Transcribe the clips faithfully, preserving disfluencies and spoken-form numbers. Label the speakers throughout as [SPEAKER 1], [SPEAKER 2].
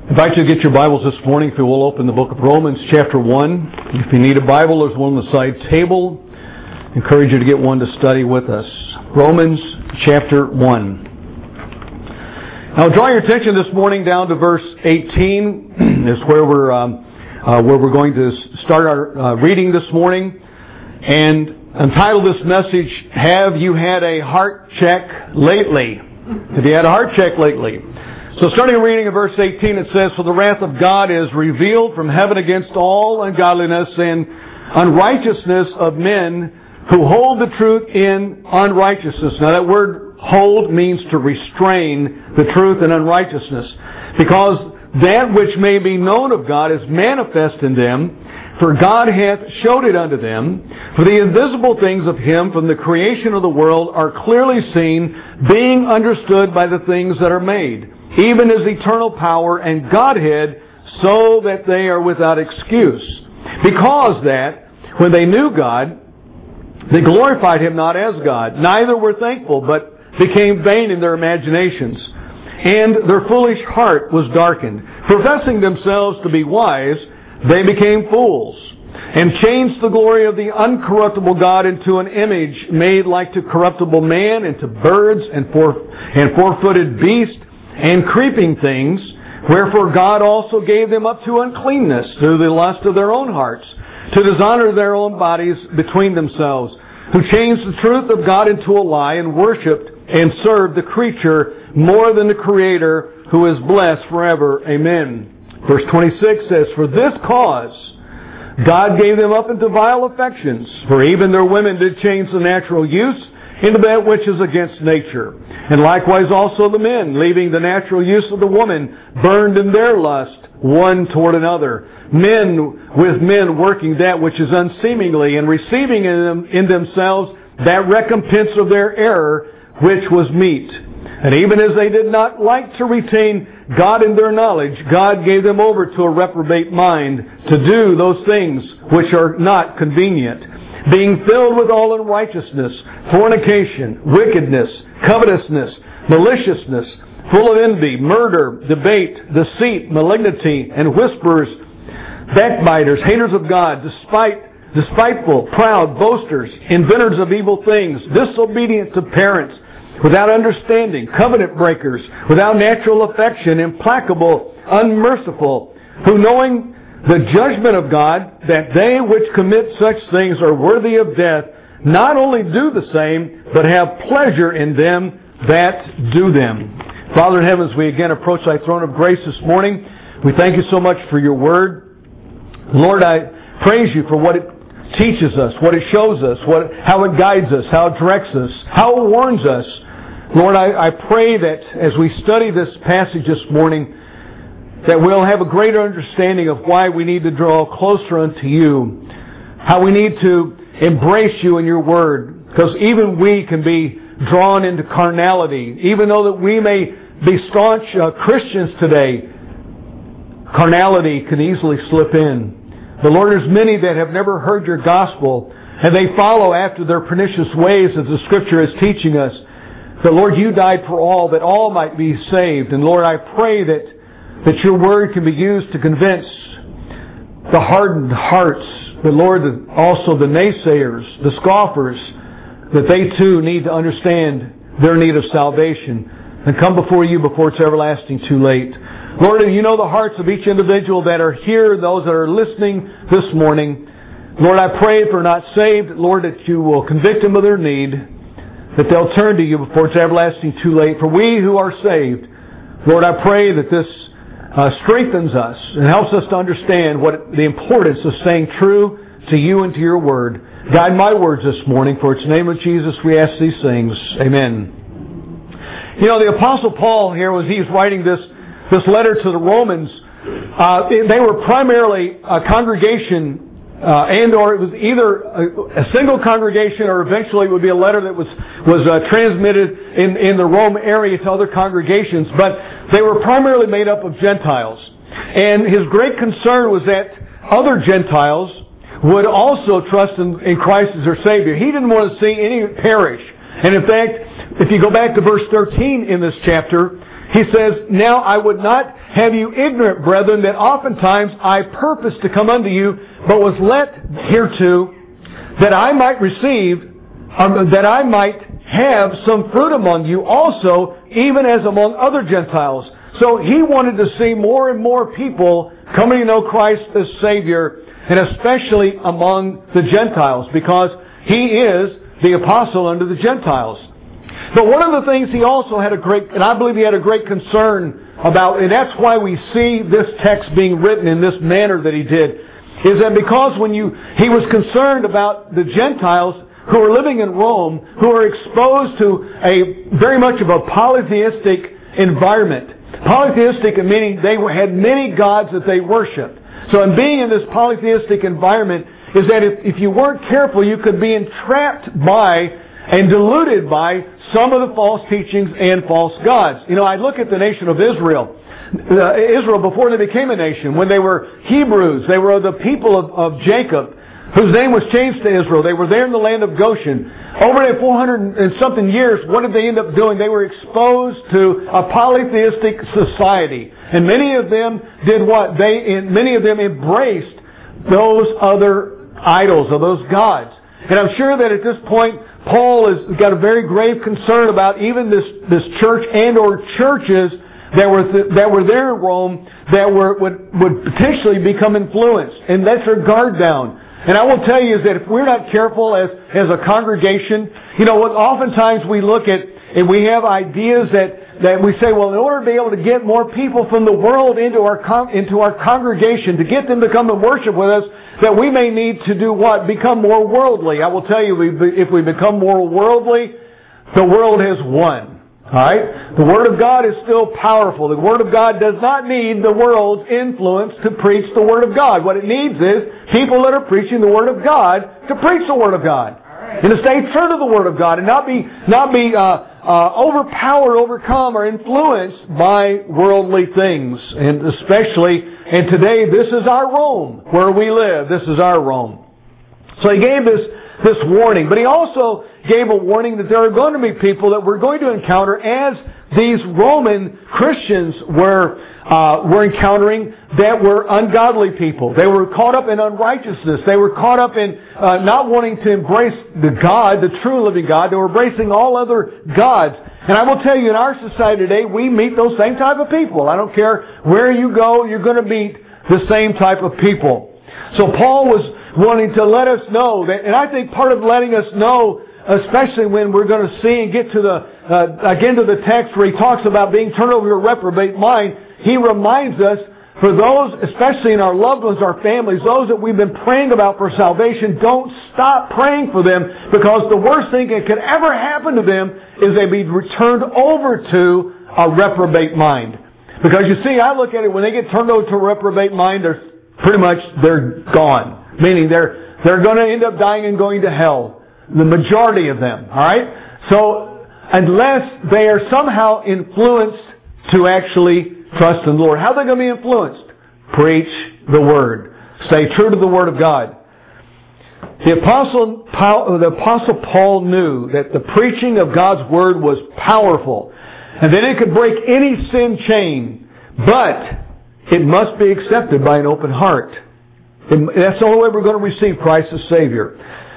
[SPEAKER 1] I invite you to get your Bibles this morning if you will open the book of Romans chapter one. If you need a Bible, there's one on the side table. I encourage you to get one to study with us. Romans chapter one. Now draw your attention this morning down to verse eighteen. Is where we're um, uh, where we're going to start our uh, reading this morning. And entitled this message, Have You Had a Heart Check Lately? Have you had a heart check lately? So starting reading in verse eighteen, it says, For the wrath of God is revealed from heaven against all ungodliness and unrighteousness of men who hold the truth in unrighteousness. Now that word hold means to restrain the truth in unrighteousness. Because that which may be known of God is manifest in them, for God hath showed it unto them. For the invisible things of Him from the creation of the world are clearly seen, being understood by the things that are made, even His eternal power and Godhead, so that they are without excuse. Because that, when they knew God, they glorified Him not as God, neither were thankful, but became vain in their imaginations. And their foolish heart was darkened. Professing themselves to be wise, they became fools, and changed the glory of the uncorruptible God into an image made like to corruptible man, and to birds, and four and four-footed beasts, and creeping things. Wherefore God also gave them up to uncleanness through the lust of their own hearts, to dishonor their own bodies between themselves, who changed the truth of God into a lie, and worshipped and served the creature more than the Creator, who is blessed forever. Amen. Verse twenty-six says, For this cause God gave them up into vile affections, for even their women did change the natural use into that which is against nature. And likewise also the men, leaving the natural use of the woman, burned in their lust one toward another. Men with men working that which is unseemly, and receiving in, them, in themselves that recompense of their error which was meet. And even as they did not like to retain God in their knowledge, God gave them over to a reprobate mind to do those things which are not convenient, being filled with all unrighteousness, fornication, wickedness, covetousness, maliciousness, full of envy, murder, debate, deceit, malignity, and whisperers, backbiters, haters of God, despite, despiteful, proud, boasters, inventors of evil things, disobedient to parents, without understanding, covenant breakers, without natural affection, implacable, unmerciful, who knowing the judgment of God, that they which commit such things are worthy of death, not only do the same, but have pleasure in them that do them. Father in heaven, as we again approach Thy throne of grace this morning, we thank You so much for Your Word. Lord, I praise You for what it teaches us, what it shows us, what, how it guides us, how it directs us, how it warns us. Lord, I, I pray that as we study this passage this morning, that we'll have a greater understanding of why we need to draw closer unto You, how we need to embrace You in Your Word, because even we can be drawn into carnality. Even though that we may be staunch uh, Christians today, carnality can easily slip in. But Lord, there's many that have never heard Your gospel, and they follow after their pernicious ways, as the Scripture is teaching us. But Lord, You died for all, that all might be saved. And Lord, I pray that, that Your Word can be used to convince the hardened hearts, but Lord, also the naysayers, the scoffers, that they too need to understand their need of salvation and come before You before it's everlasting too late. Lord, You know the hearts of each individual that are here, those that are listening this morning. Lord, I pray if they're not saved, Lord, that You will convict them of their need, that they'll turn to You before it's everlasting too late. For we who are saved, Lord, I pray that this uh, strengthens us and helps us to understand what the importance of staying true to You and to Your Word. Guide my words this morning, for it's in the name of Jesus we ask these things. Amen. You know, the Apostle Paul here, as he's writing this, this letter to the Romans, uh, they were primarily a congregation, uh, and or it was either a, a single congregation, or eventually it would be a letter that was was uh, transmitted in, in the Rome area to other congregations. But they were primarily made up of Gentiles. And his great concern was that other Gentiles would also trust in, in Christ as their Savior. He didn't want to see any perish. And in fact, if you go back to verse thirteen in this chapter, he says, Now I would not have you ignorant, brethren, that oftentimes I purposed to come unto you, but was let hereto, that I might receive, um, that I might have some fruit among you also, even as among other Gentiles. So he wanted to see more and more people coming to know Christ as Savior, and especially among the Gentiles, because he is the apostle unto the Gentiles. But one of the things he also had a great, and I believe he had a great concern about, and that's why we see this text being written in this manner that he did, is that because when you, he was concerned about the Gentiles who are living in Rome, who are exposed to a very much of a polytheistic environment. Polytheistic meaning they had many gods that they worshiped. So in being in this polytheistic environment is that if, if you weren't careful, you could be entrapped by and deluded by some of the false teachings and false gods. You know, I look at the nation of Israel. Uh, Israel, before they became a nation, when they were Hebrews, they were the people of, of Jacob, whose name was changed to Israel. They were there in the land of Goshen. Over the four hundred and something years, what did they end up doing? They were exposed to a polytheistic society. And many of them did what? They, many of them embraced those other idols or those gods. And I'm sure that at this point, Paul has got a very grave concern about even this, this church and or churches that were th- that were there in Rome that were would, would potentially become influenced and let their guard down. And I will tell you is that if we're not careful as, as a congregation, you know, what oftentimes we look at and we have ideas that, that we say, well, in order to be able to get more people from the world into our con- into our congregation, to get them to come and worship with us, that we may need to do what? Become more worldly. I will tell you, if we become more worldly, the world has won. Alright? The Word of God is still powerful. The Word of God does not need the world's influence to preach the Word of God. What it needs is people that are preaching the Word of God to preach the Word of God. And to stay true to the Word of God and not be not be uh, uh, overpowered, overcome, or influenced by worldly things. And especially, and today this is our Rome, where we live. This is our Rome. So he gave this this warning. But he also gave a warning that there are going to be people that we're going to encounter as these Roman Christians were uh, were encountering that were ungodly people. They were caught up in unrighteousness. They were caught up in uh, not wanting to embrace the God, the true living God. They were embracing all other gods. And I will tell you, in our society today, we meet those same type of people. I don't care where you go, you're going to meet the same type of people. So Paul was wanting to let us know that, and I think part of letting us know, especially when we're going to see and get to the, uh, again to the text where he talks about being turned over to a reprobate mind, he reminds us, for those, especially in our loved ones, our families, those that we've been praying about for salvation, don't stop praying for them, because the worst thing that could ever happen to them is they be returned over to a reprobate mind. Because you see, I look at it, when they get turned over to a reprobate mind, they're pretty much, they're gone. Meaning they're, they're going to end up dying and going to hell. The majority of them. Alright? So, unless they are somehow influenced to actually trust in the Lord. How are they going to be influenced? Preach the Word. Stay true to the Word of God. The Apostle Paul, the Apostle Paul knew that the preaching of God's Word was powerful, and that it could break any sin chain, but it must be accepted by an open heart. And that's the only way we're going to receive Christ as Savior.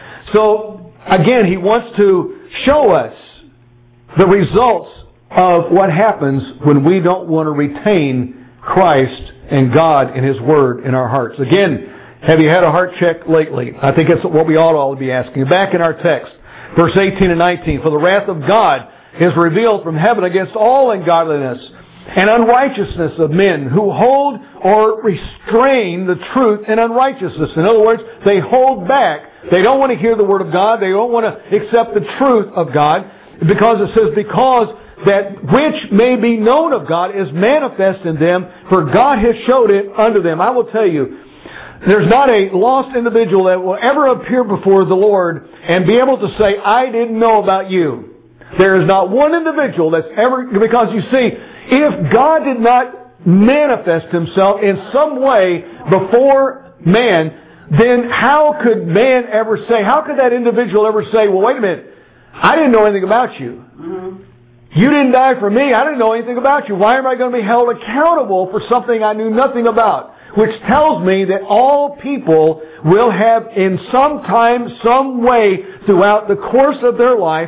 [SPEAKER 1] So, again, he wants to show us the results of what happens when we don't want to retain Christ and God and His Word in our hearts. Again, have you had a heart check lately? I think that's what we ought to all be asking. Back in our text, verse eighteen and nineteen, for the wrath of God is revealed from heaven against all ungodliness and unrighteousness of men who hold or restrain the truth in unrighteousness. In other words, they hold back. They don't want to hear the Word of God. They don't want to accept the truth of God, because it says, because that which may be known of God is manifest in them, for God has showed it unto them. I will tell you, there's not a lost individual that will ever appear before the Lord and be able to say, I didn't know about you. There is not one individual that's ever, because you see, if God did not manifest Himself in some way before man, then how could man ever say, how could that individual ever say, well, wait a minute, I didn't know anything about you. Mm-hmm. You didn't die for me. I didn't know anything about you. Why am I going to be held accountable for something I knew nothing about? Which tells me that all people will have in some time, some way throughout the course of their life,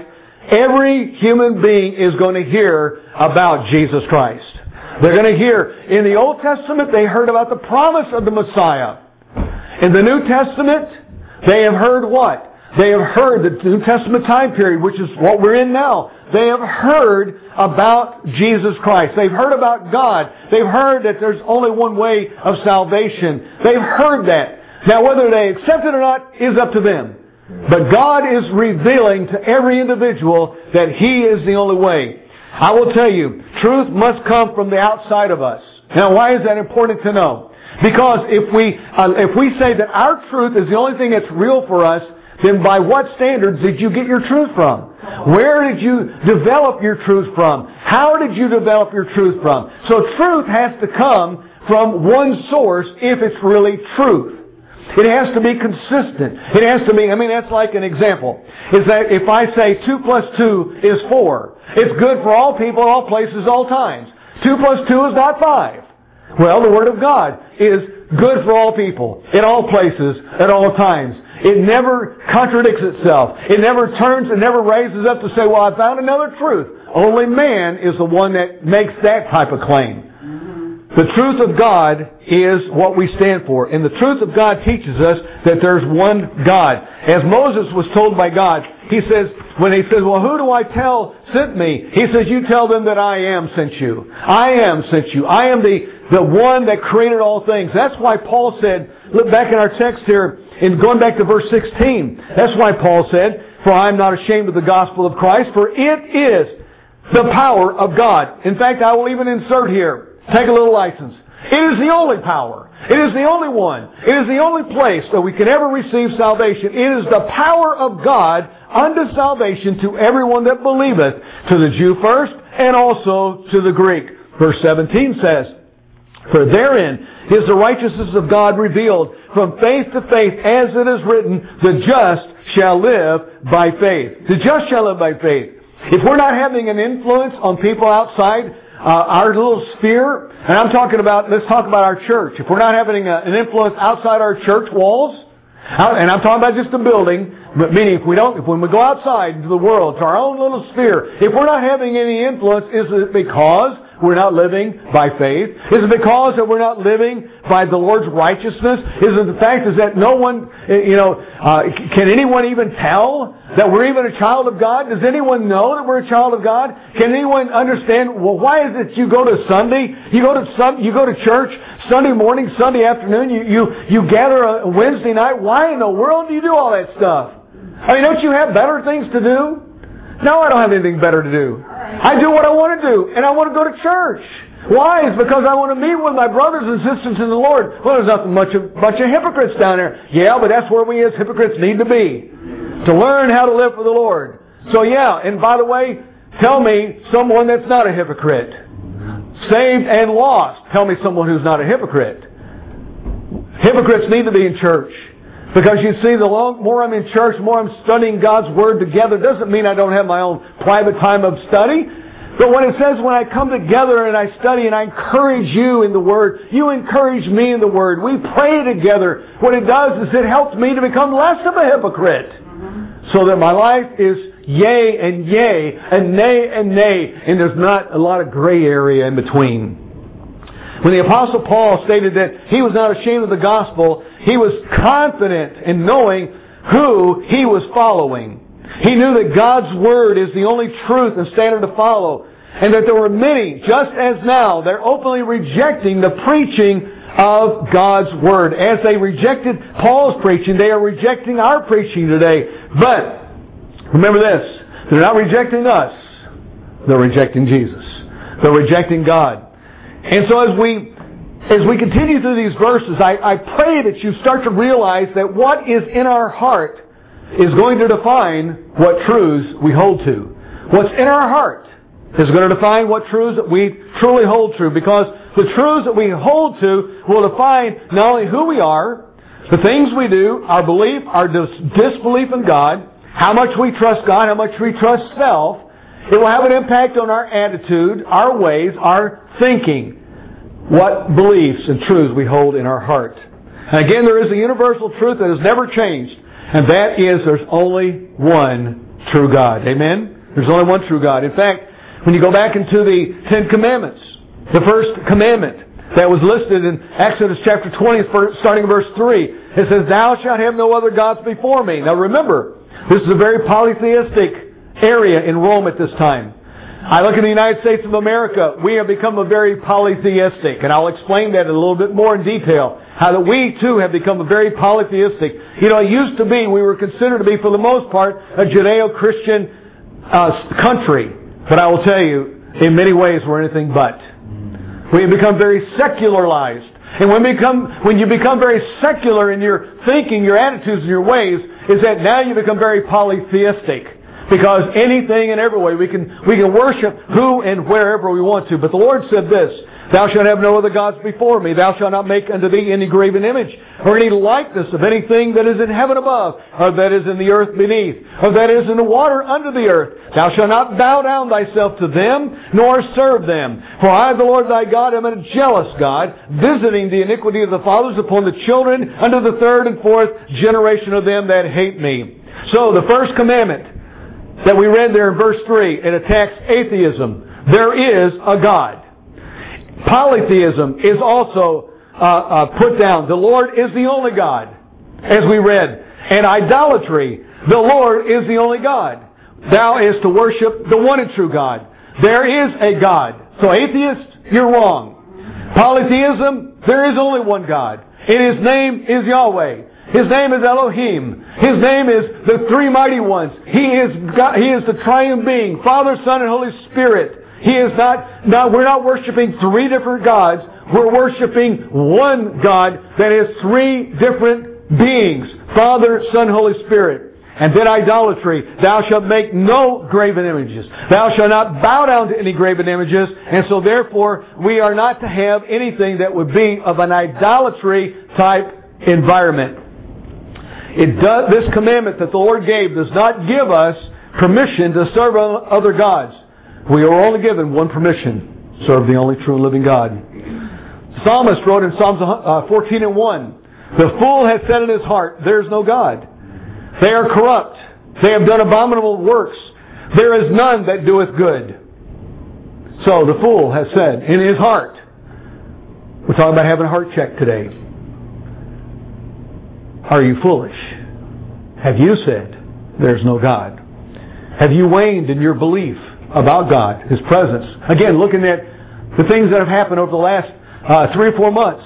[SPEAKER 1] every human being is going to hear about Jesus Christ. They're going to hear. In the Old Testament, they heard about the promise of the Messiah. In the New Testament, they have heard what? They have heard the New Testament time period, which is what we're in now. They have heard about Jesus Christ. They've heard about God. They've heard that there's only one way of salvation. They've heard that. Now, whether they accept it or not is up to them. But God is revealing to every individual that He is the only way. I will tell you, truth must come from the outside of us. Now, why is that important to know? Because if we uh, if we say that our truth is the only thing that's real for us, then by what standards did you get your truth from? Where did you develop your truth from? How did you develop your truth from? So truth has to come from one source if it's really truth. It has to be consistent. It has to be, I mean, that's like an example. Is that if I say two plus two is four, it's good for all people, all places, all times. Two plus two is not five. Well, the Word of God is good for all people, in all places, at all times. It never contradicts itself. It never turns and never raises up to say, well, I found another truth. Only man is the one that makes that type of claim. The truth of God is what we stand for. And the truth of God teaches us that there's one God. As Moses was told by God, he says, when he says, well, who do I tell sent me? He says, you tell them that I am sent you. I am sent you. I am the, the one that created all things. That's why Paul said, look back in our text here, in going back to verse sixteen, that's why Paul said, for I am not ashamed of the gospel of Christ, for it is the power of God. In fact, I will even insert here, take a little license. It is the only power. It is the only one. It is the only place that we can ever receive salvation. It is the power of God unto salvation to everyone that believeth, to the Jew first, and also to the Greek. Verse seventeen says, for therein is the righteousness of God revealed from faith to faith, as it is written, the just shall live by faith. The just shall live by faith. If we're not having an influence on people outside uh, our little sphere, and I'm talking about, let's talk about our church. If we're not having a, an influence outside our church walls, and I'm talking about just a building, but meaning if we don't, if when we go outside into the world, to our own little sphere, if we're not having any influence, is it because we're not living by faith? Is it because that we're not living by the Lord's righteousness? Is it the fact is that no one, you know, uh, can anyone even tell that we're even a child of God? Does anyone know that we're a child of God? Can anyone understand, well, why is it you go to Sunday, you go to some, you go to church Sunday morning, Sunday afternoon, you, you, you gather a Wednesday night? Why in the world do you do all that stuff? I mean, don't you have better things to do? No, I don't have anything better to do. I do what I want to do, and I want to go to church. Why? It's because I want to meet with my brothers and sisters in the Lord. Well, there's nothing much of bunch of hypocrites down there. Yeah, but that's where we as hypocrites need to be. To learn how to live for the Lord. So yeah, and by the way, tell me someone that's not a hypocrite. Saved and lost. Tell me someone who's not a hypocrite. Hypocrites need to be in church. Because you see, the long, more I'm in church, the more I'm studying God's Word together. Doesn't mean I don't have my own private time of study. But when it says when I come together and I study and I encourage you in the Word, you encourage me in the Word. We pray together. What it does is it helps me to become less of a hypocrite. Mm-hmm. So that my life is yea and yea and nay and nay. And there's not a lot of gray area in between. When the Apostle Paul stated that he was not ashamed of the gospel, he was confident in knowing who he was following. He knew that God's Word is the only truth and standard to follow. And that there were many, just as now, they're openly rejecting the preaching of God's Word. As they rejected Paul's preaching, they are rejecting our preaching today. But, remember this, they're not rejecting us. They're rejecting Jesus. They're rejecting God. And so as we as we continue through these verses, I, I pray that you start to realize that what is in our heart is going to define what truths we hold to. What's in our heart is going to define what truths that we truly hold to. Because the truths that we hold to will define not only who we are, the things we do, our belief, our dis- disbelief in God, how much we trust God, how much we trust self, It will have an impact on our attitude, our ways, our thinking, what beliefs and truths we hold in our heart. And again, there is a universal truth that has never changed, and that is there's only one true God. Amen? There's only one true God. In fact, when you go back into the Ten Commandments, the first commandment that was listed in Exodus chapter twenty, starting in verse three, it says, "Thou shalt have no other gods before me." Now remember, this is a very polytheistic area in Rome at this time. I look in the United States of America, we have become a very polytheistic, and I'll explain that a little bit more in detail, how that we too have become a very polytheistic. You know, it used to be, we were considered to be, for the most part, a Judeo-Christian uh, country. But I will tell you, in many ways, we're anything but. We have become very secularized. And when, become, when you become very secular in your thinking, your attitudes, and your ways, is that now you become very polytheistic. Because anything and every way we can we can worship who and wherever we want to. But the Lord said this, "Thou shalt have no other gods before me. Thou shalt not make unto thee any graven image, or any likeness of anything that is in heaven above, or that is in the earth beneath, or that is in the water under the earth. Thou shalt not bow down thyself to them, nor serve them. For I, the Lord thy God, am a jealous God, visiting the iniquity of the fathers upon the children, unto the third and fourth generation of them that hate me." So the first commandment that we read there in verse three, it attacks atheism. There is a God. Polytheism is also uh, uh, put down. The Lord is the only God, as we read. And idolatry, the Lord is the only God. Thou is to worship the one and true God. There is a God. So atheist, you're wrong. Polytheism, there is only one God. And His name is Yahweh. His name is Elohim. His name is the Three Mighty Ones. He is God, He is the Triune Being, Father, Son, and Holy Spirit. He is not, not, we're not worshiping three different gods. We're worshiping one God that has three different beings, Father, Son, Holy Spirit. And then idolatry. Thou shalt make no graven images. Thou shalt not bow down to any graven images. And so therefore, we are not to have anything that would be of an idolatry type environment. It does, this commandment that the Lord gave does not give us permission to serve other gods. We are only given one permission: serve the only true and living God. The psalmist wrote in Psalms fourteen and one, "The fool hath said in his heart, there is no God. They are corrupt. They have done abominable works. There is none that doeth good." So the fool has said in his heart. We're talking about having a heart check today. Are you foolish? Have you said there's no God? Have you waned in your belief about God, His presence? Again, looking at the things that have happened over the last uh, three or four months.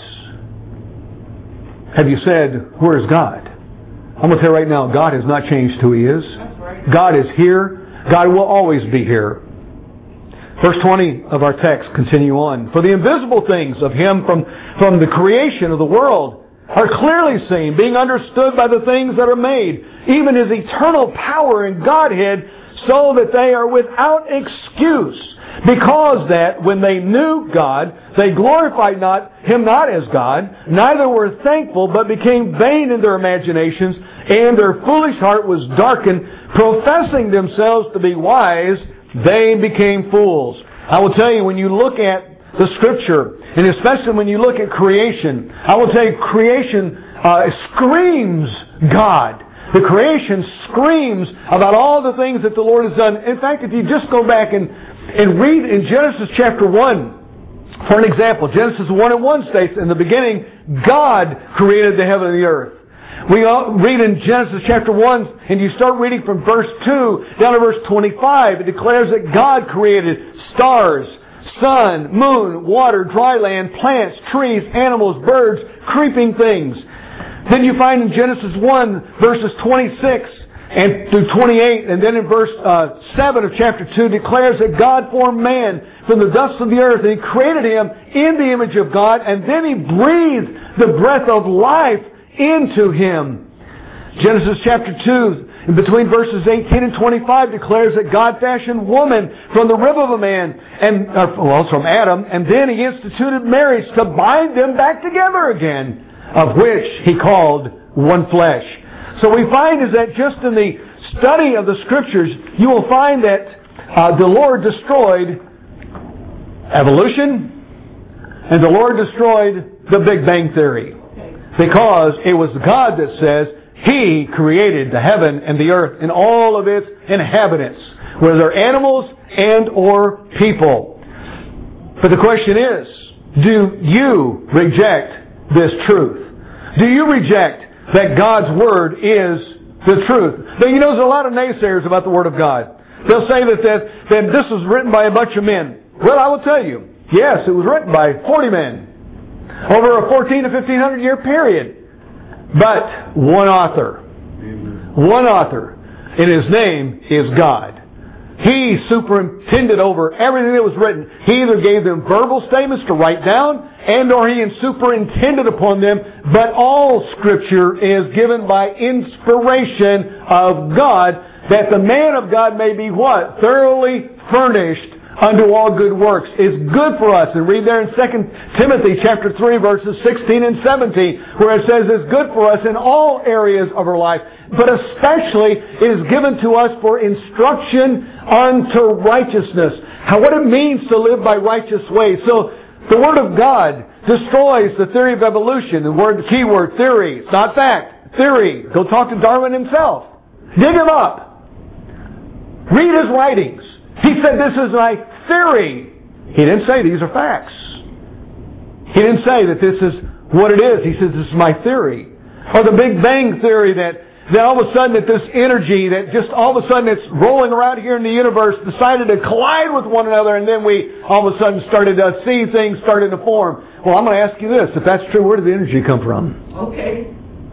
[SPEAKER 1] Have you said, where is God? I'm going to tell you right now, God has not changed who He is. God is here. God will always be here. Verse twenty of our text continue on. "For the invisible things of Him from, from the creation of the world are clearly seen, being understood by the things that are made, even His eternal power and Godhead, so that they are without excuse. Because that, when they knew God, they glorified not Him not as God, neither were thankful, but became vain in their imaginations, and their foolish heart was darkened. Professing themselves to be wise, they became fools." I will tell you, when you look at the Scripture, and especially when you look at creation, I will tell you, creation uh, screams God. The creation screams about all the things that the Lord has done. In fact, if you just go back and, and read in Genesis chapter one, for an example, Genesis one and one states, "In the beginning, God created the heaven and the earth." We read in Genesis chapter one, and you start reading from verse two down to verse twenty-five, it declares that God created stars, sun, moon, water, dry land, plants, trees, animals, birds, creeping things. Then you find in Genesis one, verses twenty-six and through twenty-eight, and then in verse uh, seven of chapter two, declares that God formed man from the dust of the earth, and He created him in the image of God, and then He breathed the breath of life into him. Genesis chapter two, in between verses eighteen and twenty-five, declares that God fashioned woman from the rib of a man, and uh, well, from Adam, and then He instituted marriage to bind them back together again, of which He called one flesh. So we find is that just in the study of the Scriptures, you will find that uh, the Lord destroyed evolution, and the Lord destroyed the Big Bang Theory. Because it was God that says He created the heaven and the earth and all of its inhabitants, whether they're animals and or people. But the question is, do you reject this truth? Do you reject that God's Word is the truth? Now, you know, there's a lot of naysayers about the Word of God. They'll say that, that, that this was written by a bunch of men. Well, I will tell you, yes, it was written by forty men over a fourteen to fifteen hundred year period. But one author. One author. And His name is God. He superintended over everything that was written. He either gave them verbal statements to write down, and or He superintended upon them. But all Scripture is given by inspiration of God, that the man of God may be what? Thoroughly furnished unto all good works. Is good for us. And read there in Second Timothy chapter three, verses sixteen and seventeen, where it says it's good for us in all areas of our life, but especially it is given to us for instruction unto righteousness. How what it means to live by righteous ways. So the Word of God destroys the theory of evolution. The word, the key word, theory. It's not fact. Theory. Go talk to Darwin himself. Dig him up. Read his writings. He said, this is my theory. He didn't say these are facts. He didn't say that this is what it is. He says, this is my theory. Or the Big Bang Theory, that, that all of a sudden that this energy, that just all of a sudden it's rolling around here in the universe, decided to collide with one another, and then we all of a sudden started to see things started to form. Well, I'm going to ask you this. If that's true, where did the energy come from?
[SPEAKER 2] Okay.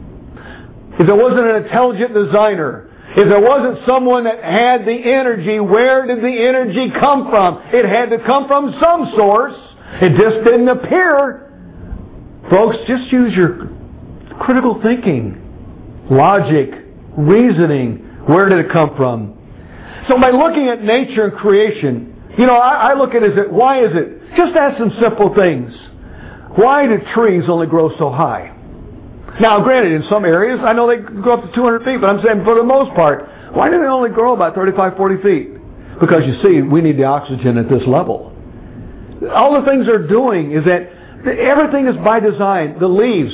[SPEAKER 1] If there wasn't an intelligent designer, if there wasn't someone that had the energy, where did the energy come from? It had to come from some source. It just didn't appear. Folks, just use your critical thinking, logic, reasoning. Where did it come from? So by looking at nature and creation, you know, I, I look at it as, why is it? Just ask some simple things. Why do trees only grow so high? Now, granted, in some areas, I know they go up to two hundred feet, but I'm saying for the most part, why do they only grow about thirty-five, forty feet? Because you see, we need the oxygen at this level. All the things they're doing is that everything is by design. The leaves,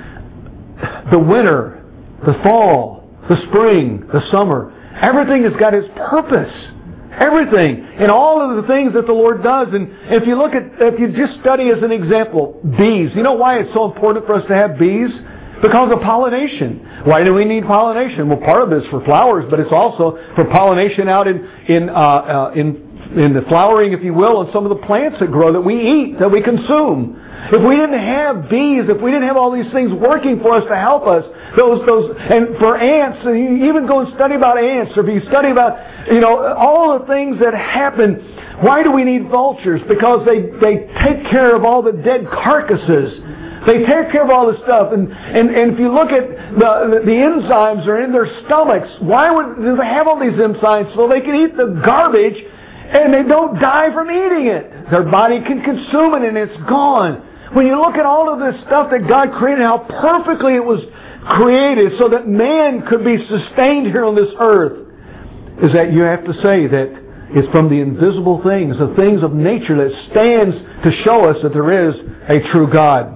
[SPEAKER 1] the winter, the fall, the spring, the summer, everything has got its purpose. Everything. And all of the things that the Lord does. And if you look at, if you just study as an example, bees. You know why it's so important for us to have bees? Because of pollination. Why do we need pollination? Well, part of it is for flowers, but it's also for pollination out in in uh, uh, in in the flowering, if you will, of some of the plants that grow that we eat, that we consume. If we didn't have bees, if we didn't have all these things working for us to help us, those those and for ants, and you even go and study about ants, or if you study about, you know, all the things that happen. Why do we need vultures? Because they they take care of all the dead carcasses. They take care of all this stuff. And, and, and if you look at the, the enzymes are in their stomachs. Why would do they have all these enzymes? So they can eat the garbage and they don't die from eating it. Their body can consume it and it's gone. When you look at all of this stuff that God created, how perfectly it was created so that man could be sustained here on this earth, is that you have to say that it's from the invisible things, the things of nature that stands to show us that there is a true God.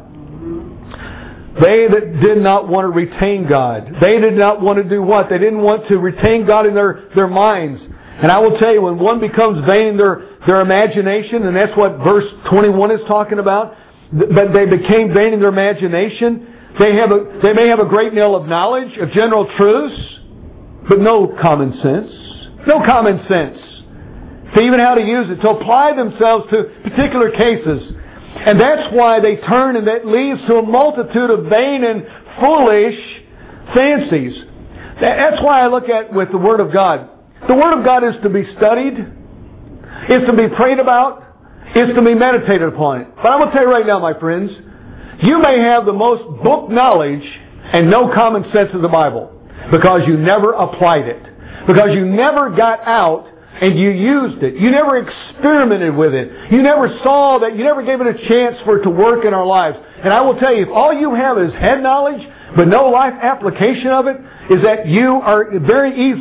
[SPEAKER 1] They that did not want to retain God. They did not want to do what? They didn't want to retain God in their, their minds. And I will tell you, when one becomes vain in their, their imagination, and that's what verse twenty-one is talking about, but they became vain in their imagination. They have a, they may have a great deal of knowledge of general truths, but no common sense. No common sense. To even how to use it, to apply themselves to particular cases. And that's why they turn, and that leads to a multitude of vain and foolish fancies. That's why I look at with the Word of God. The Word of God is to be studied. It's to be prayed about. It's to be meditated upon. But I'm going to tell you right now, my friends, you may have the most book knowledge and no common sense of the Bible because you never applied it. Because you never got out and you used it. You never experimented with it. You never saw that. You never gave it a chance for it to work in our lives. And I will tell you, if all you have is head knowledge, but no life application of it, is that you are very easily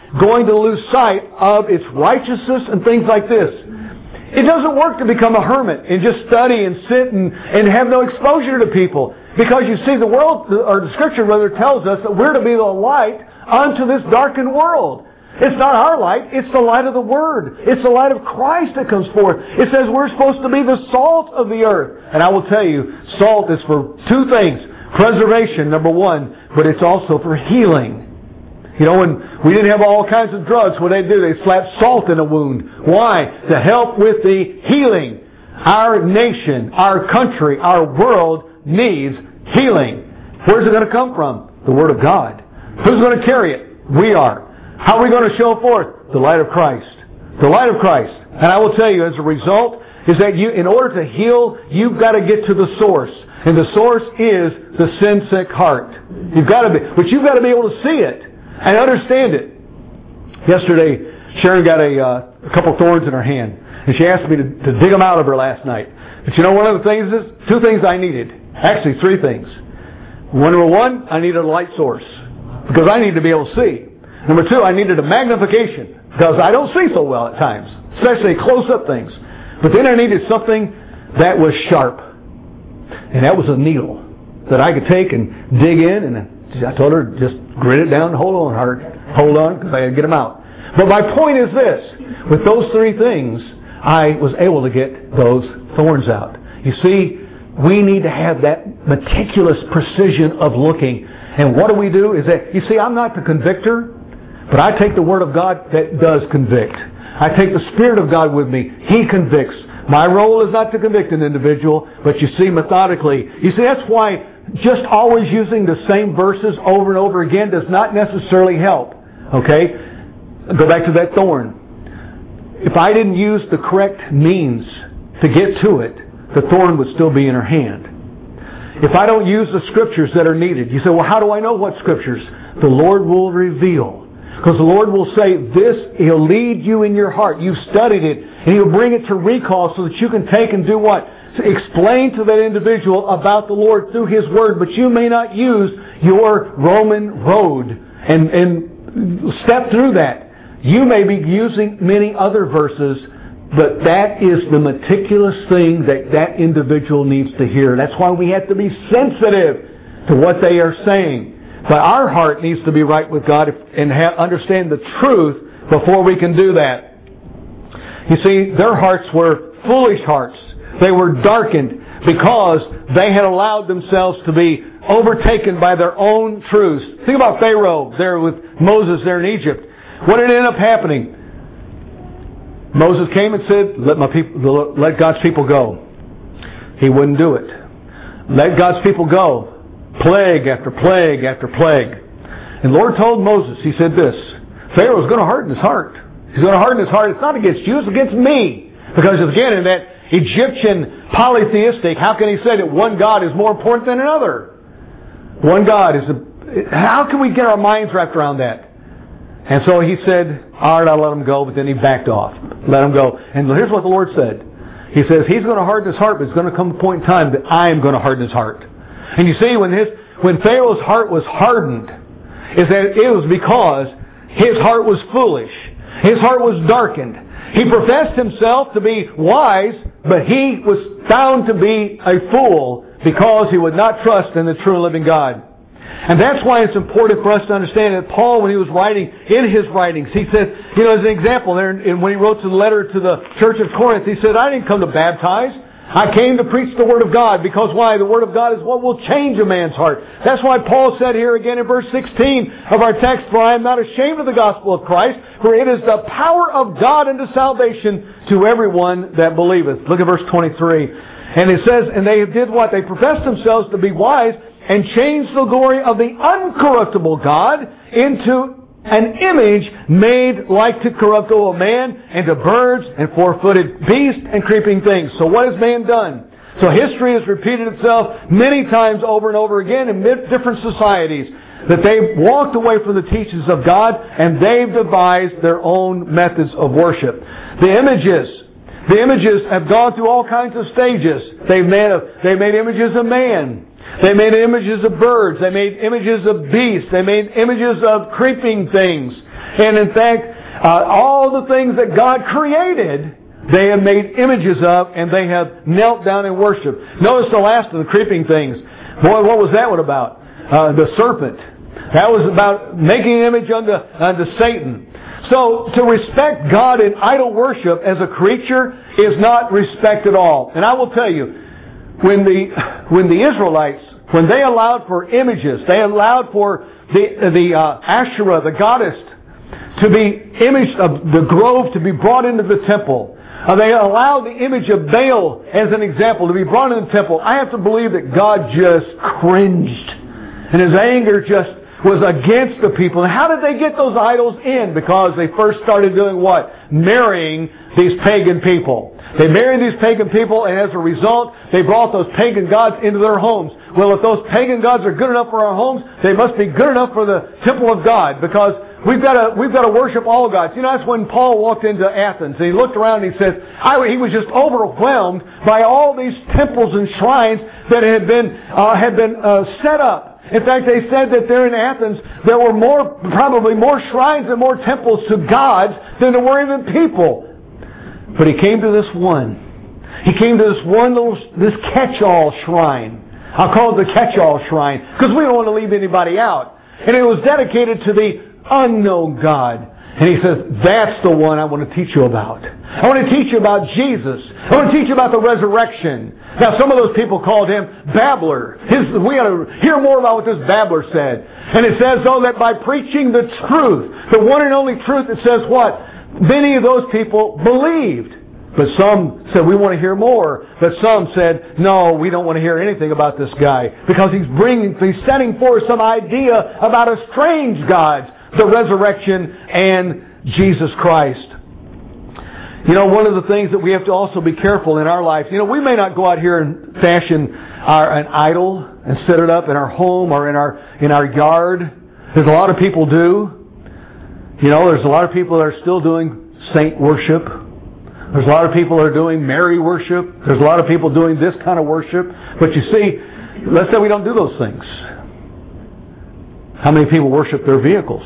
[SPEAKER 1] going to lose sight of its righteousness and things like this. It doesn't work to become a hermit and just study and sit and, and have no exposure to people. Because you see, the world, or the Scripture rather, tells us that we're to be the light unto this darkened world. It's not our light, it's the light of the Word. It's the light of Christ that comes forth. It says we're supposed to be the salt of the earth. And I will tell you, salt is for two things. Preservation, number one, but it's also for healing. You know, when we didn't have all kinds of drugs, what they do, they slap salt in a wound. Why? To help with the healing. Our nation, our country, our world needs healing. Where's it going to come from? The Word of God. Who's going to carry it? We are. How are we going to show forth? The light of Christ. The light of Christ. And I will tell you, as a result, is that you, in order to heal, you've got to get to the source. And the source is the sin-sick heart. You've got to be, but you've got to be able to see it and understand it. Yesterday, Sharon got a, uh, a couple thorns in her hand, and she asked me to, to dig them out of her last night. But you know, one of the things is, two things I needed. Actually, three things. Number one, I needed a light source, because I need to be able to see. Number two, I needed a magnification, because I don't see so well at times, especially close-up things. But then I needed something that was sharp, and that was a needle that I could take and dig in, and I told her, just grit it down and hold on, heart. Hold on, because I had to get them out. But my point is this. With those three things, I was able to get those thorns out. You see, we need to have that meticulous precision of looking. And what do we do? Is that, you see, I'm not the convictor, but I take the Word of God that does convict. I take the Spirit of God with me. He convicts. My role is not to convict an individual, but you see, methodically. You see, that's why just always using the same verses over and over again does not necessarily help. Okay? Go back to that thorn. If I didn't use the correct means to get to it, the thorn would still be in her hand. If I don't use the Scriptures that are needed, you say, well, how do I know what Scriptures? The Lord will reveal. Because the Lord will say this, He'll lead you in your heart. You've studied it, and He'll bring it to recall so that you can take and do what? To explain to that individual about the Lord through His Word, but you may not use your Roman road and, and step through that. You may be using many other verses, but that is the meticulous thing that that individual needs to hear. That's why we have to be sensitive to what they are saying. But our heart needs to be right with God and have, understand the truth before we can do that. You see, their hearts were foolish hearts. They were darkened because they had allowed themselves to be overtaken by their own truths. Think about Pharaoh there with Moses there in Egypt. What did end up happening? Moses came and said, let my people, let God's people go. He wouldn't do it. Let God's people go. Plague after plague after plague. And the Lord told Moses, He said this, Pharaoh's going to harden his heart. He's going to harden his heart. It's not against you, it's against me. Because again, in that Egyptian polytheistic, how can he say that one God is more important than another? One God is a, how can we get our minds wrapped around that? And so he said, all right, I'll let him go, but then he backed off. Let him go. And here's what the Lord said. He says, He's going to harden his heart, but it's going to come a point in time that I am going to harden his heart. And you see, when his when Pharaoh's heart was hardened, is that it was because his heart was foolish. His heart was darkened. He professed himself to be wise, but he was found to be a fool because he would not trust in the true and living God. And that's why it's important for us to understand that Paul, when he was writing, in his writings, he said, you know, as an example, there, in, when he wrote to the letter to the church of Corinth, he said, I didn't come to baptize. I came to preach the Word of God, because why? The Word of God is what will change a man's heart. That's why Paul said here again in verse sixteen of our text, for I am not ashamed of the gospel of Christ, for it is the power of God unto salvation to everyone that believeth. Look at verse twenty-three. And it says, and they did what? They professed themselves to be wise and changed the glory of the uncorruptible God into an image made like to corruptible man and to birds and four-footed beasts and creeping things. So what has man done? So history has repeated itself many times over and over again in different societies, that they've walked away from the teachings of God and they've devised their own methods of worship. The images, the images have gone through all kinds of stages. They've made, they've made images of man. They made images of birds. They made images of beasts. They made images of creeping things. And in fact, uh, all the things that God created, they have made images of, and they have knelt down and worshiped. Notice the last of the creeping things. Boy, what was that one about? Uh, the serpent. That was about making an image unto, unto Satan. So, to respect God in idol worship as a creature is not respect at all. And I will tell you, when the when the Israelites, when they allowed for images, they allowed for the the uh, Asherah, the goddess, to be imaged of the grove to be brought into the temple. Uh, they allowed the image of Baal, as an example, to be brought into the temple. I have to believe that God just cringed, and His anger just was against the people. And how did they get those idols in? Because they first started doing what? Marrying these pagan people. They married these pagan people, and as a result, they brought those pagan gods into their homes. Well, if those pagan gods are good enough for our homes, they must be good enough for the temple of God, because we've got to we've got to worship all gods. You know, that's when Paul walked into Athens, and he looked around and he said, I, he was just overwhelmed by all these temples and shrines that had been uh, had been uh, set up. In fact, they said that there in Athens, there were more, probably more shrines and more temples to gods than there were even people. But he came to this one. He came to this one little, this catch-all shrine. I'll call it the catch-all shrine, because we don't want to leave anybody out. And it was dedicated to the unknown God. And he says, that's the one I want to teach you about. I want to teach you about Jesus. I want to teach you about the resurrection. Now, some of those people called him babbler. His, we got to hear more about what this babbler said. And it says, though, that by preaching the truth, the one and only truth, it says what? Many of those people believed. But some said, we want to hear more. But some said, no, we don't want to hear anything about this guy, because he's bringing, he's setting forth some idea about a strange God, the resurrection and Jesus Christ. You know, one of the things that we have to also be careful in our life, you know, we may not go out here and fashion our, an idol and set it up in our home or in our in our yard. There's a lot of people do. You know, there's a lot of people that are still doing saint worship. There's a lot of people that are doing Mary worship. There's a lot of people doing this kind of worship. But you see, let's say we don't do those things. How many people worship their vehicles?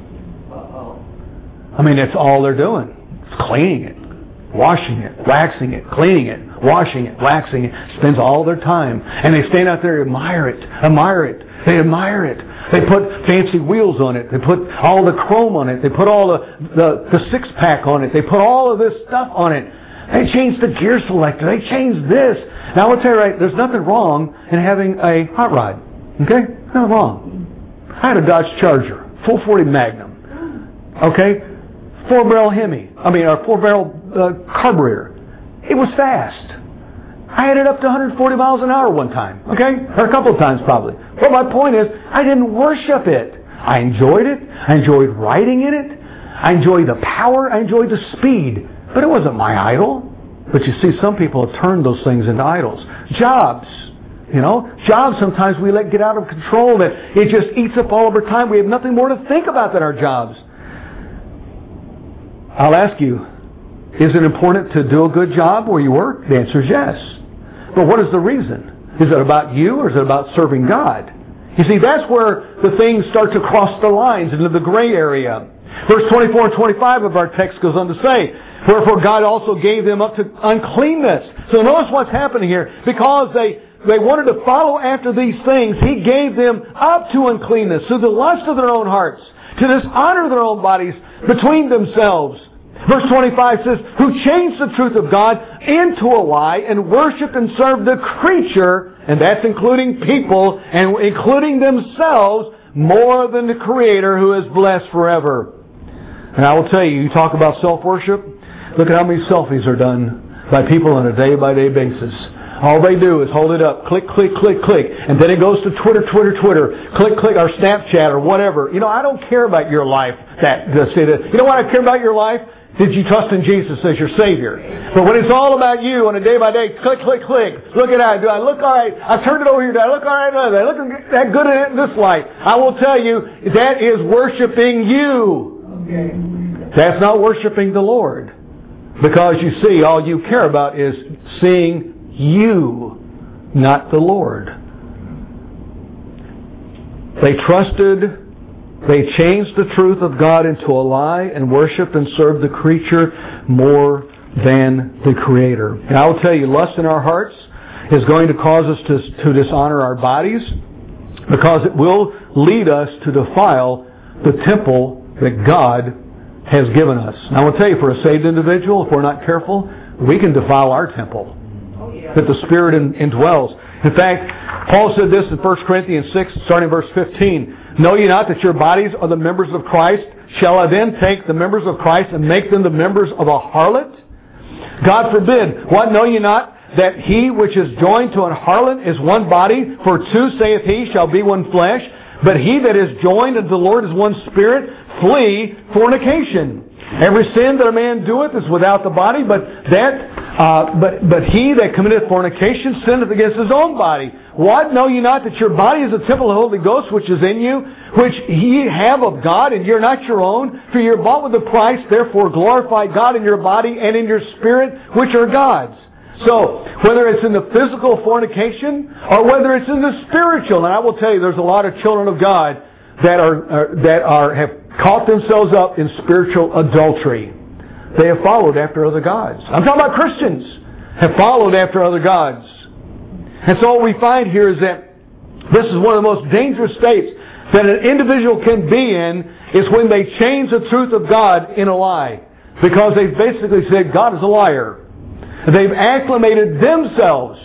[SPEAKER 1] I mean, that's all they're doing. It's cleaning it, washing it, waxing it, cleaning it, washing it, waxing it. Spends all their time. And they stand out there and admire it, admire it. They admire it. They put fancy wheels on it. They put all the chrome on it. They put all the, the, the six-pack on it. They put all of this stuff on it. They changed the gear selector. They changed this. Now, I'll tell you right, there's nothing wrong in having a hot rod. Okay? Nothing wrong. I had a Dodge Charger, full forty Magnum. Okay? Four-barrel Hemi. I mean, a four-barrel uh, carburetor. It was fast. I had it up to one hundred forty miles an hour one time. Okay? Or a couple of times probably. But my point is, I didn't worship it. I enjoyed it. I enjoyed riding in it. I enjoyed the power. I enjoyed the speed. But it wasn't my idol. But you see, some people have turned those things into idols. Jobs. You know, jobs sometimes we let get out of control, that it just eats up all of our time. We have nothing more to think about than our jobs. I'll ask you, is it important to do a good job where you work? The answer is yes. But what is the reason? Is it about you, or is it about serving God? You see, that's where the things start to cross the lines into the gray area. Verse twenty-four and twenty-five of our text goes on to say, wherefore God also gave them up to uncleanness. So notice what's happening here. Because they They wanted to follow after these things, He gave them up to uncleanness, to the lust of their own hearts, to dishonor their own bodies between themselves. Verse twenty-five says, who changed the truth of God into a lie and worshiped and served the creature, and that's including people and including themselves, more than the Creator, who is blessed forever. And I will tell you, you talk about self-worship, look at how many selfies are done by people on a day-by-day basis. All they do is hold it up, click, click, click, click, and then it goes to Twitter, Twitter, Twitter, click, click, or Snapchat, or whatever. You know, I don't care about your life. That, that you know what I care about your life? Did you trust in Jesus as your Savior? But when it's all about you on a day by day, click, click, click, look at that. Do I look all right? I turned it over here. Do I look all right? Do I look that good in this light? I will tell you, that is worshiping you. Okay. That's not worshiping the Lord. Because you see, all you care about is seeing you, not the Lord. They trusted they changed the truth of God into a lie and worshiped and served the creature more than the Creator. And I will tell you, lust in our hearts is going to cause us to, to dishonor our bodies, because it will lead us to defile the temple that God has given us. And I will tell you, for a saved individual, if we're not careful, we can defile our temple that the Spirit indwells. In fact, Paul said this in First Corinthians six, starting verse fifteen. Know ye not that your bodies are the members of Christ? Shall I then take the members of Christ and make them the members of a harlot? God forbid. What, know ye not that he which is joined to an harlot is one body? For two, saith he, shall be one flesh. But he that is joined unto the Lord is one spirit. Flee fornication. Every sin that a man doeth is without the body, but that uh, but but he that committeth fornication sinneth against his own body. What? Know ye not that your body is a temple of the Holy Ghost which is in you, which ye have of God, and you're not your own? For you're bought with a price, therefore glorify God in your body and in your spirit, which are God's. So, whether it's in the physical fornication or whether it's in the spiritual, and I will tell you, there's a lot of children of God that are, are that are have caught themselves up in spiritual adultery. They have followed after other gods. I'm talking about Christians have followed after other gods. And so what we find here is that this is one of the most dangerous states that an individual can be in, is when they change the truth of God in a lie. Because they've basically said God is a liar. They've acclimated themselves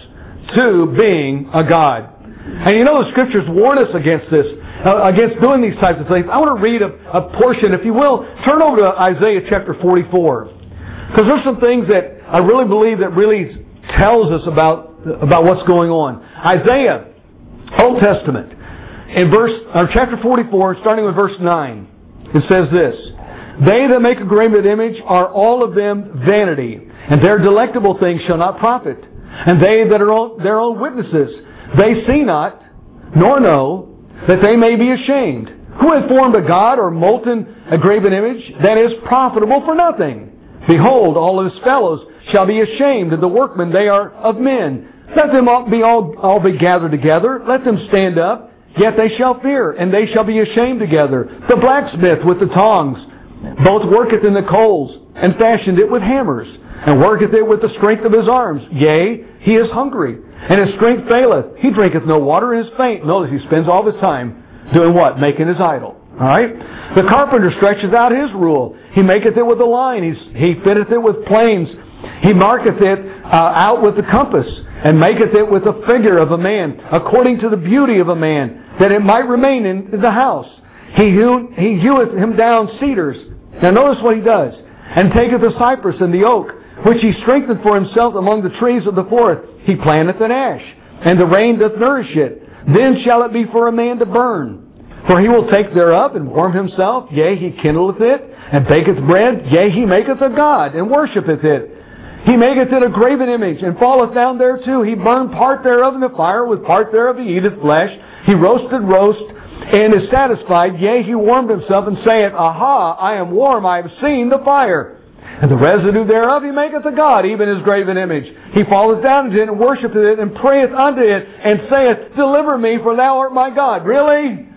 [SPEAKER 1] to being a God. And you know the Scriptures warn us against this, uh, against doing these types of things. I want to read a, a portion, if you will. Turn over to Isaiah chapter forty-four. Because there's some things that I really believe that really tells us about, about what's going on. Isaiah, Old Testament, in verse, or chapter forty-four, starting with verse nine, it says this: They that make a graven image are all of them vanity, and their delectable things shall not profit. And they that are on, their own witnesses, they see not, nor know, that they may be ashamed. Who hath formed a god or molten a graven image that is profitable for nothing? Behold, all his fellows shall be ashamed of the workmen they are of men. Let them all be all, all be gathered together. Let them stand up. Yet they shall fear, and they shall be ashamed together. The blacksmith with the tongs both worketh in the coals, and fashioned it with hammers, and worketh it with the strength of his arms. Yea, he is hungry, and his strength faileth. He drinketh no water, and is faint. Notice he spends all his time doing what? Making his idol. Alright? The carpenter stretcheth out his rule. He maketh it with a line. He's, he fitteth it with planes. He marketh it uh, out with the compass, and maketh it with a figure of a man, according to the beauty of a man, that it might remain in the house. He, hew, he heweth him down cedars. Now notice what he does. And taketh the cypress and the oak, which he strengthened for himself among the trees of the forest. He planteth an ash, and the rain doth nourish it. Then shall it be for a man to burn. For he will take thereof and warm himself. Yea, he kindleth it, and baketh bread. Yea, he maketh a god, and worshipeth it. He maketh it a graven image, and falleth down thereto. He burned part thereof in the fire, with part thereof he eateth flesh. He roasted roast, and is satisfied. Yea, he warmed himself, and saith, Aha, I am warm, I have seen the fire. And the residue thereof he maketh a god, even his graven image. He falleth down into it, and worshipeth it, and prayeth unto it, and saith, Deliver me, for thou art my God. Really?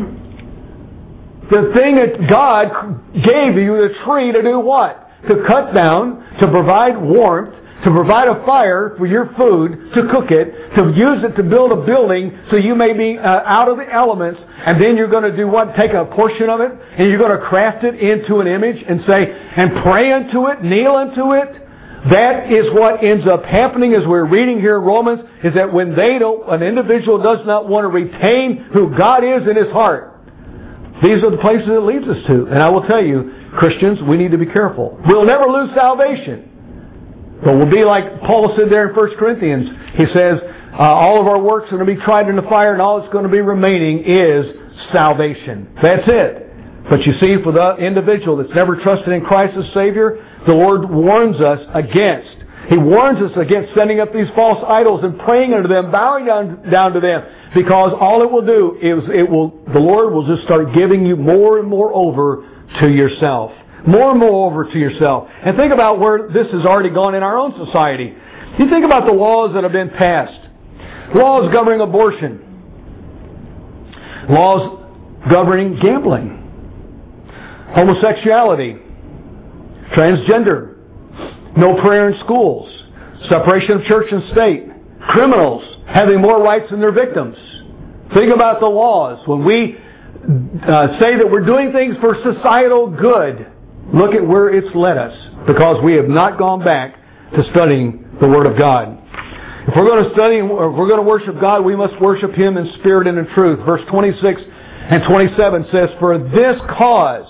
[SPEAKER 1] The thing that God gave you, the tree, to do what? To cut down, to provide warmth, to provide a fire for your food, to cook it, to use it to build a building so you may be uh, out of the elements, and then you're going to do what? Take a portion of it, and you're going to craft it into an image and say, and pray unto it, kneel unto it. That is what ends up happening, as we're reading here in Romans, is that when they don't, an individual does not want to retain who God is in his heart, these are the places it leads us to. And I will tell you, Christians, we need to be careful. We'll never lose salvation. But we'll be like Paul said there in First Corinthians. He says, uh, all of our works are going to be tried in the fire, and all that's going to be remaining is salvation. That's it. But you see, for the individual that's never trusted in Christ as Savior, the Lord warns us against. He warns us against setting up these false idols and praying unto them, bowing down, down to them. Because all it will do is it will, the Lord will just start giving you more and more over to yourself. More and more over to yourself. And think about where this has already gone in our own society. You think about the laws that have been passed. Laws governing abortion. Laws governing gambling, homosexuality, transgender, no prayer in schools, separation of church and state, criminals having more rights than their victims. Think about the laws. When we uh, say that we're doing things for societal good, look at where it's led us, because we have not gone back to studying the Word of God. If we're going to study, or if we're going to worship God, we must worship Him in spirit and in truth. Verse twenty-six and twenty-seven says, "For this cause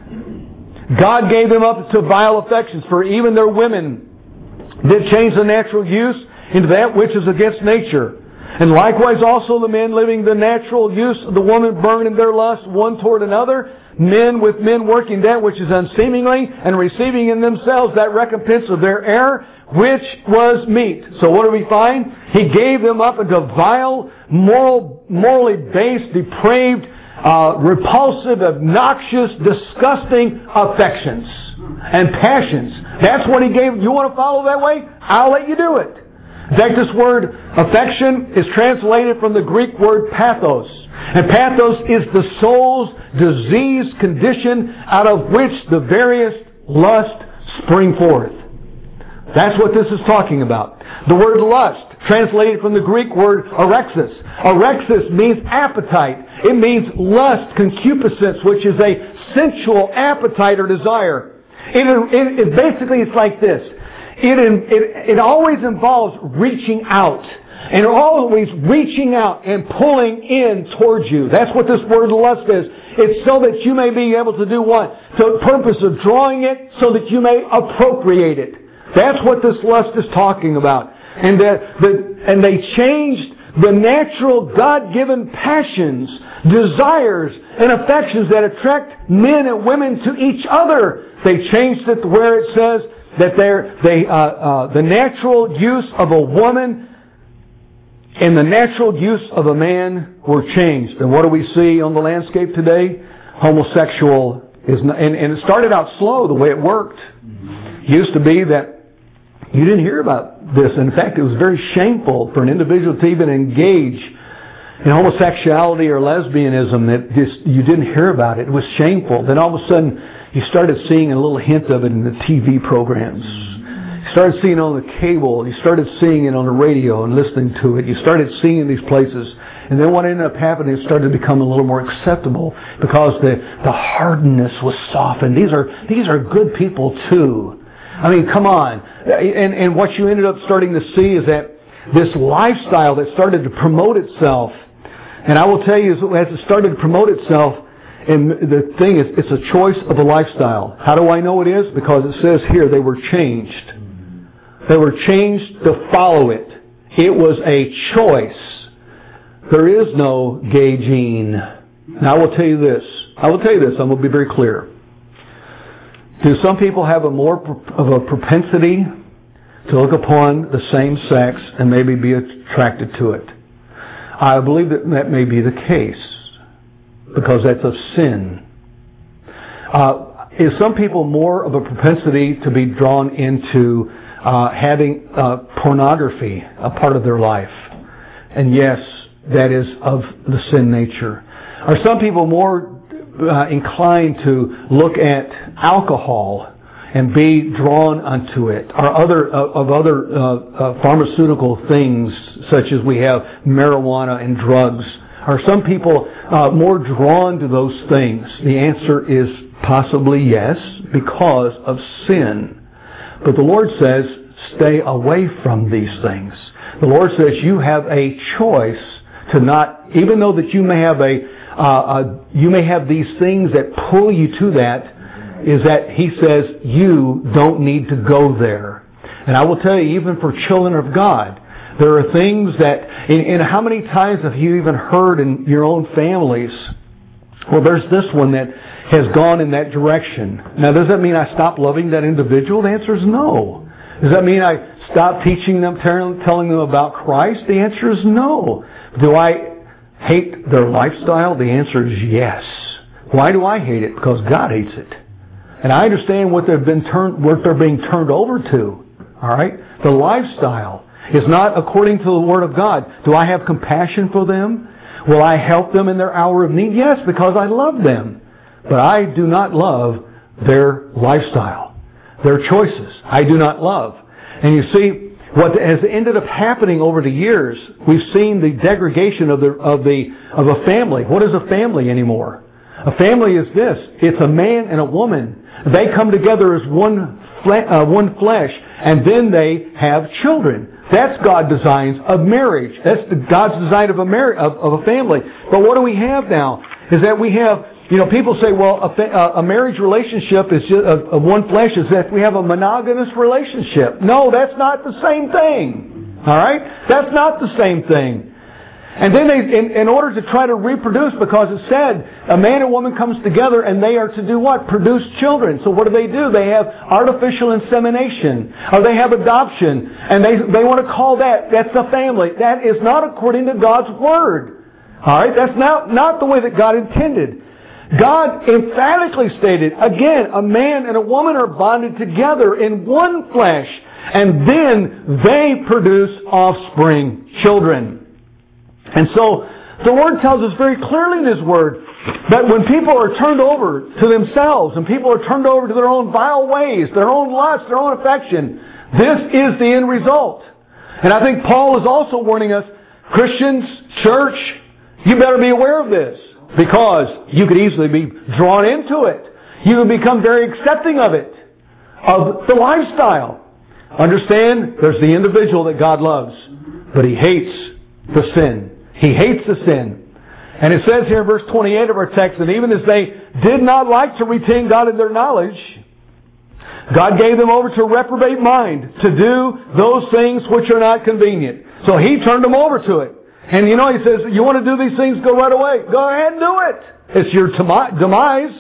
[SPEAKER 1] God gave them up to vile affections, for even their women did change the natural use into that which is against nature. And likewise also the men living the natural use of the woman burned in their lust one toward another, men with men working that which is unseemly, and receiving in themselves that recompense of their error, which was meet." So what do we find? He gave them up into vile, moral, morally based, depraved, uh, repulsive, obnoxious, disgusting affections and passions. That's what He gave. You want to follow that way? I'll let you do it. In fact, this word affection is translated from the Greek word pathos. And pathos is the soul's diseased condition out of which the various lusts spring forth. That's what this is talking about. The word lust, translated from the Greek word orexis. Orexis means appetite. It means lust, concupiscence, which is a sensual appetite or desire. It, it, it basically it's like this. It, it, it always involves reaching out. And always reaching out and pulling in towards you. That's what this word lust is. It's so that you may be able to do what? The purpose of drawing it so that you may appropriate it. That's what this lust is talking about. And, uh, the, and they changed the natural God-given passions, desires, and affections that attract men and women to each other. They changed it to where it says that they're, they, uh, uh, the natural use of a woman and the natural use of a man were changed. And what do we see on the landscape today? Homosexual is not, and, and it started out slow the way it worked. It used to be that you didn't hear about this. In fact, it was very shameful for an individual to even engage in homosexuality or lesbianism. That just you didn't hear about it. It was shameful. Then all of a sudden, you started seeing a little hint of it in the T V programs. You started seeing it on the cable. You started seeing it on the radio and listening to it. You started seeing it in these places. And then what ended up happening, it started to become a little more acceptable because the, the hardness was softened. These are these are good people too. I mean, come on. And, and what you ended up starting to see is that this lifestyle that started to promote itself, and I will tell you, as it started to promote itself, and the thing is, it's a choice of a lifestyle. How do I know it is? Because it says here they were changed. They were changed to follow it. It was a choice. There is no gay gene. Now I will tell you this. I will tell you this. I'm going to be very clear. Do some people have a more of a propensity to look upon the same sex and maybe be attracted to it? I believe that that may be the case because that's a sin. Uh, is some people more of a propensity to be drawn into uh, having uh, pornography a part of their life? And yes, that is of the sin nature. Are some people more uh, inclined to look at alcohol and be drawn unto it? Or other uh, of other uh, uh, pharmaceutical things such as we have marijuana and drugs? Are some people uh, more drawn to those things? The answer is possibly yes, because of sin. But the Lord says, stay away from these things. The Lord says you have a choice to not, even though that you may have a, uh, a you may have these things that pull you to that, is that He says you don't need to go there. And I will tell you, even for children of God, there are things that, and, and how many times have you even heard in your own families, well, there's this one that has gone in that direction. Now, does that mean I stop loving that individual? The answer is no. Does that mean I stop teaching them, telling them about Christ? The answer is no. Do I hate their lifestyle? The answer is yes. Why do I hate it? Because God hates it. And I understand what they've been turned, what they're being turned over to. All right? The lifestyle is not according to the Word of God. Do I have compassion for them? Will I help them in their hour of need? Yes, because I love them. But I do not love their lifestyle, their choices. I do not love. And you see, what has ended up happening over the years, we've seen the degradation of the of the of a family. What is a family anymore? A family is this. It's a man and a woman. They come together as one fle- uh, one flesh, and then they have children. That's God's design of marriage. That's the God's design of a mar- of, of a family. But what do we have now? Is that we have, you know, people say, well, a, fa- a marriage relationship is just a, a one flesh is that we have a monogamous relationship. No, that's not the same thing. All right, that's not the same thing. And then they, in, in order to try to reproduce, because it said a man and woman comes together and they are to do what? Produce children. So what do they do? They have artificial insemination, or they have adoption, and they they want to call that that's a family. That is not according to God's word. All right, that's not not the way that God intended. God emphatically stated, again, a man and a woman are bonded together in one flesh, and then they produce offspring, children. And so, the Word tells us very clearly in His Word that when people are turned over to themselves and people are turned over to their own vile ways, their own lust, their own affection, this is the end result. And I think Paul is also warning us, Christians, church, you better be aware of this, because you could easily be drawn into it. You can become very accepting of it, of the lifestyle. Understand, there's the individual that God loves, but He hates the sin. He hates the sin. And it says here in verse twenty-eight of our text that even as they did not like to retain God in their knowledge, God gave them over to a reprobate mind to do those things which are not convenient. So He turned them over to it. And you know, He says, you want to do these things, go right away. Go ahead and do it. It's your demise.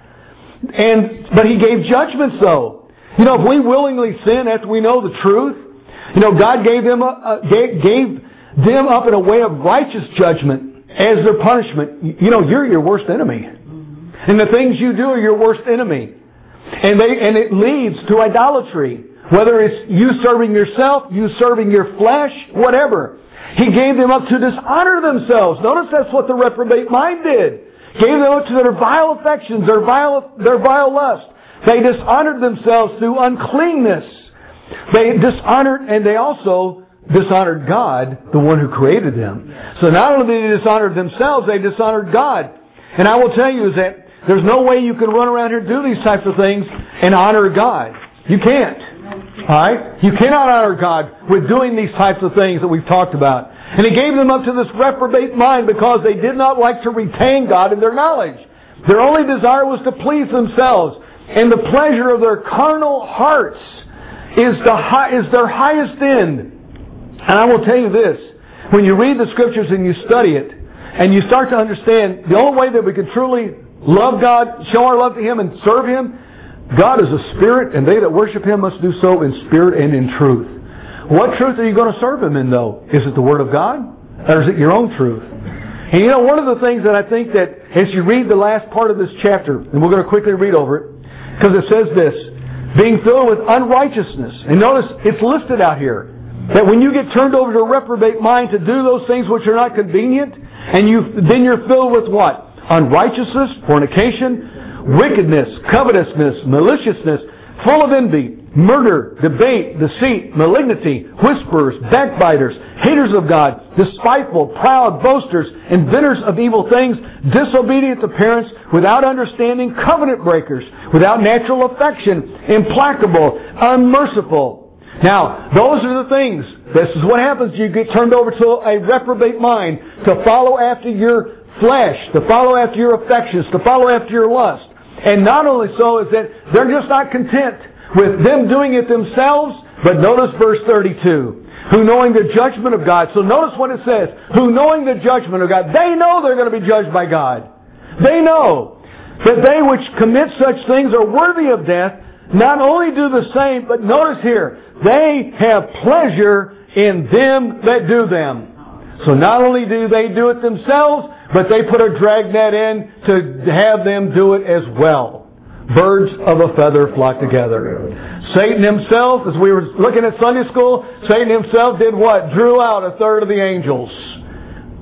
[SPEAKER 1] And But He gave judgments though. You know, if we willingly sin after we know the truth, you know, God gave them, a, gave, gave them up in a way of righteous judgment as their punishment. You know, you're your worst enemy. And the things you do are your worst enemy. And they and it leads to idolatry. Whether it's you serving yourself, you serving your flesh, whatever. He gave them up to dishonor themselves. Notice that's what the reprobate mind did. Gave them up to their vile affections, their vile, their vile lust. They dishonored themselves through uncleanness. They dishonored, and they also dishonored God, the one who created them. So not only did they dishonor themselves, they dishonored God. And I will tell you is that there's no way you can run around here and do these types of things and honor God. You can't. Alright? You cannot honor God with doing these types of things that we've talked about. And He gave them up to this reprobate mind because they did not like to retain God in their knowledge. Their only desire was to please themselves. And the pleasure of their carnal hearts is, the high, is their highest end. And I will tell you this, when you read the Scriptures and you study it, and you start to understand the only way that we can truly love God, show our love to Him, and serve Him, God is a spirit, and they that worship Him must do so in spirit and in truth. What truth are you going to serve Him in, though? Is it the Word of God? Or is it your own truth? And you know, one of the things that I think that as you read the last part of this chapter, and we're going to quickly read over it, because it says this, being filled with unrighteousness. And notice, it's listed out here. That when you get turned over to a reprobate mind to do those things which are not convenient, and you then you're filled with what? Unrighteousness, fornication, wickedness, covetousness, maliciousness, full of envy, murder, debate, deceit, malignity, whisperers, backbiters, haters of God, despiteful, proud, boasters, inventors of evil things, disobedient to parents, without understanding, covenant breakers, without natural affection, implacable, unmerciful. Now, those are the things. This is what happens. You get turned over to a reprobate mind to follow after your flesh, to follow after your affections, to follow after your lust. And not only so is that they're just not content with them doing it themselves, but notice verse thirty-two. Who knowing the judgment of God. So notice what it says. Who knowing the judgment of God. They know they're going to be judged by God. They know that they which commit such things are worthy of death. Not only do the same, but notice here, they have pleasure in them that do them. So not only do they do it themselves, but they put a dragnet in to have them do it as well. Birds of a feather flock together. Satan himself, as we were looking at Sunday school, Satan himself did what? Drew out a third of the angels.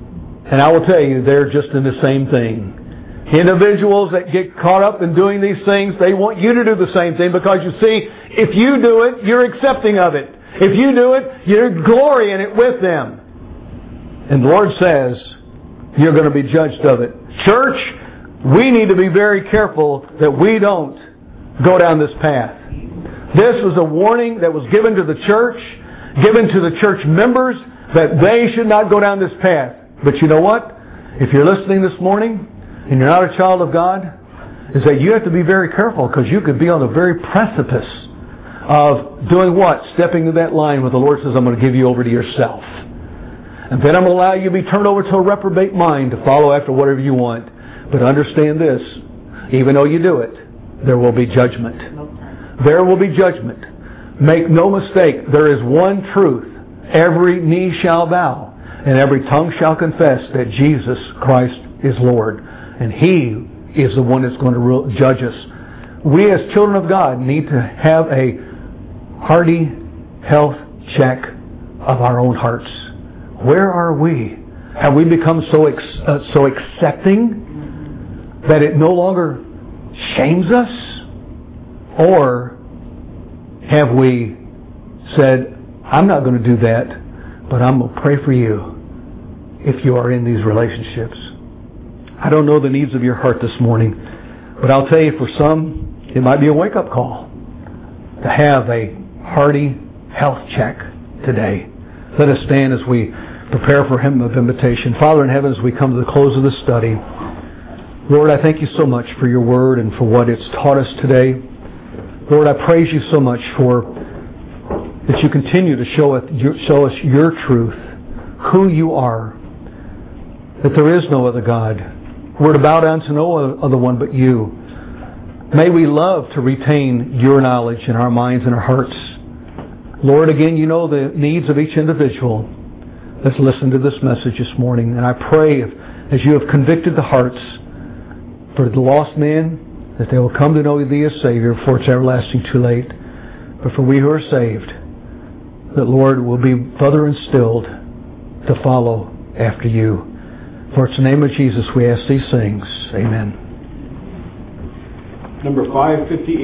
[SPEAKER 1] And I will tell you, they're just in the same thing. Individuals that get caught up in doing these things, they want you to do the same thing because you see, if you do it, you're accepting of it. If you do it, you're glorying in it with them. And the Lord says, you're going to be judged of it. Church, we need to be very careful that we don't go down this path. This was a warning that was given to the church, given to the church members, that they should not go down this path. But you know what? If you're listening this morning, and you're not a child of God, is that you have to be very careful because you could be on the very precipice of doing what? Stepping to that line where the Lord says, I'm going to give you over to yourself. And then I'm going to allow you to be turned over to a reprobate mind to follow after whatever you want. But understand this, even though you do it, there will be judgment. There will be judgment. Make no mistake, there is one truth. Every knee shall bow and every tongue shall confess that Jesus Christ is Lord. And He is the one that's going to judge us. We as children of God need to have a hearty health check of our own hearts. Where are we? Have we become so ex- uh, so accepting that it no longer shames us? Or have we said, I'm not going to do that, but I'm going to pray for you if you are in these relationships? I don't know the needs of your heart this morning, but I'll tell you, for some, it might be a wake-up call to have a hearty health check today. Let us stand as we prepare for hymn of invitation. Father in heaven, as we come to the close of this study, Lord, I thank you so much for your word and for what it's taught us today. Lord, I praise you so much for that you continue to show us, show us your truth, who you are, that there is no other God. We're to bow down to no other one but you. May we love to retain your knowledge in our minds and our hearts. Lord, again, you know the needs of each individual. Let's listen to this message this morning. And I pray, as you have convicted the hearts for the lost man, that they will come to know thee as Savior before it's everlasting too late. But for we who are saved, that, Lord, will be further instilled to follow after you. For it's the name of Jesus we ask these things. Amen.
[SPEAKER 2] Number five fifty-eight.